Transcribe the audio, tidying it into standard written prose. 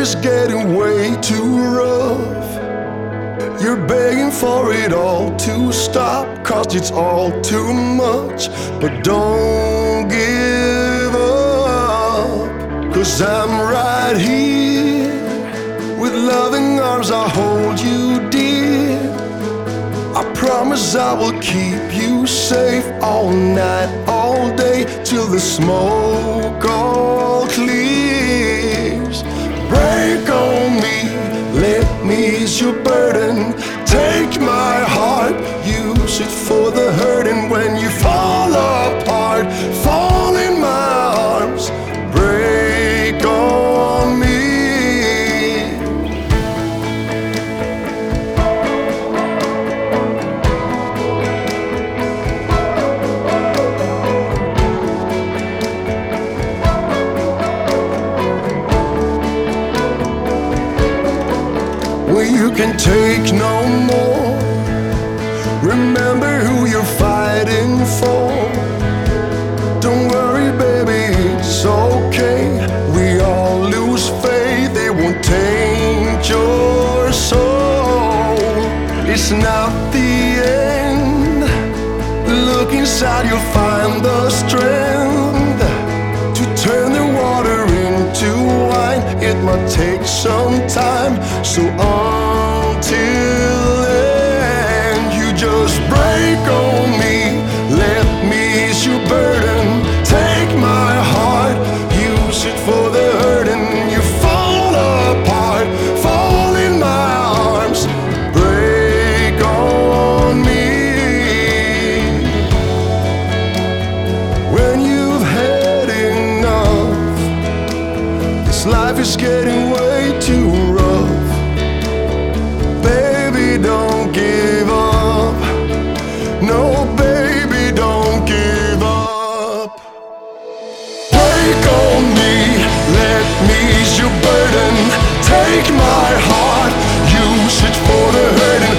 is getting way too rough. You're begging for it all to stop, 'cause it's all too much. But don't give up, 'cause I'm right here. With loving arms I'll hold you dear. I promise I will keep you safe all night, all day, till the smoke all clears. Break on me, let me ease your burden. Take my heart, use it for the hurting. When you fall apart, fall in my arms. Break on me. Well, you can take no more. Remember who you're fighting for. Don't worry, baby, it's okay. We all lose faith, it won't taint your soul. It's not the end. Look inside, you'll find the strength to turn the water into wine. It might take some time, so until then, you just break on me. Let me ease your burden. Take my heart, use it for the hurting. You fall apart, fall in my arms. Break on me. When you've had enough, this life is getting way too rough. Baby, don't give up. No, baby, don't give up. Break on me, let me ease your burden. Take my heart, use it for the hurting.